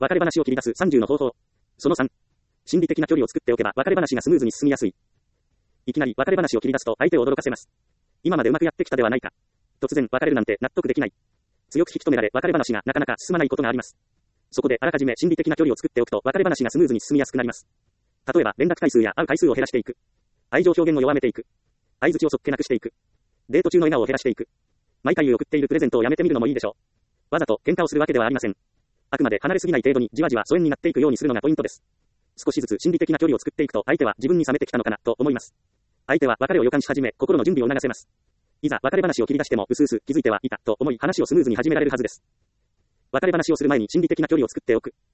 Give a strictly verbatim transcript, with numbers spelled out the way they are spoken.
別れ話を切り出すさんじゅうの方法。そのさん。心理的な距離を作っておけば別れ話がスムーズに進みやすい。いきなり別れ話を切り出すと相手を驚かせます。今までうまくやってきたではないか。突然別れるなんて納得できない。強く引き止められ別れ話がなかなか進まないことがあります。そこであらかじめ心理的な距離を作っておくと別れ話がスムーズに進みやすくなります。例えば連絡回数や会う回数を減らしていく。愛情表現を弱めていく。相槌をそっけなくしていく。デート中の笑顔を減らしていく。毎回送っているプレゼントをやめてみるのもいいでしょう。わざと喧嘩をするわけではありません。あくまで離れすぎない程度にじわじわ疎遠になっていくようにするのがポイントです。少しずつ心理的な距離を作っていくと相手は自分に冷めてきたのかなと思います。相手は別れを予感し始め心の準備を促せます。いざ別れ話を切り出してもうすうす気づいてはいたと思い話をスムーズに始められるはずです。別れ話をする前に心理的な距離を作っておく。